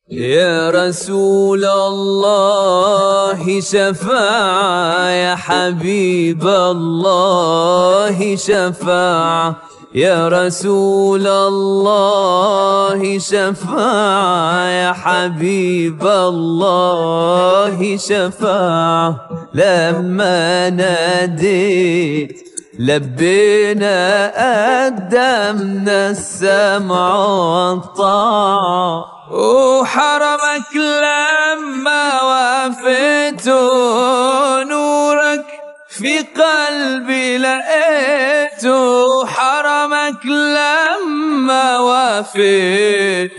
يا رسول الله شفاعة، يا حبيب الله شفاعة، يا رسول الله شفاعة، يا حبيب الله شفاعة. لما ناديت لبينا قدمنا السمع والطاعة، وحرمك لما وافيت نورك في قلبي لقيت، حرمك لما وافيت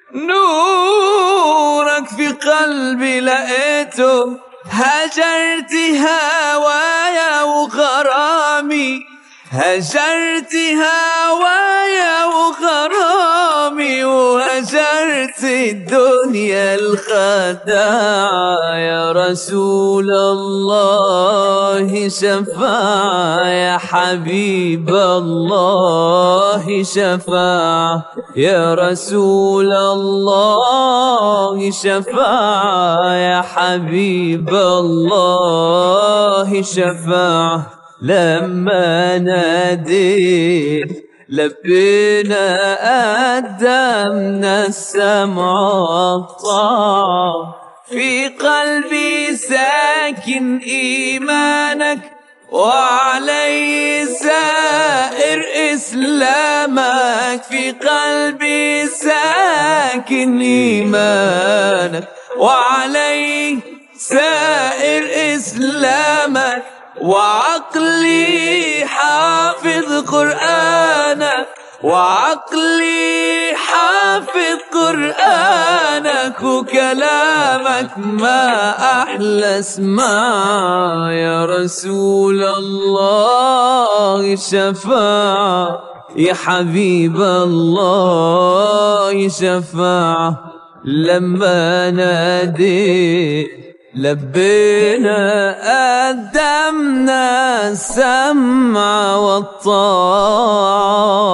نورك في قلبي لقيت. هجرت هوايا وغرامي، هجرت هوايا وغرامي، وهجرت الدنيا الخداعة. يا رسول الله شفاعة، يا حبيب الله شفاعة، يا رسول الله شفاعة، يا حبيب الله شفاعة. لما ناديت لبينا قدمنا السمع والطاعة، في قلبي ساكن إيمانك وعلي سائر إسلامك، في قلبي ساكن إيمانك وعلي سائر إسلامك، وعقلي حافظ قرآنك، وعقلي حافظ قرآنك، وكلامك ما أحلى اسمع. يا رسول الله شفاعة، يا حبيب الله شفاعة. لما ناديت لبينا قدمنا السمع والطاعة.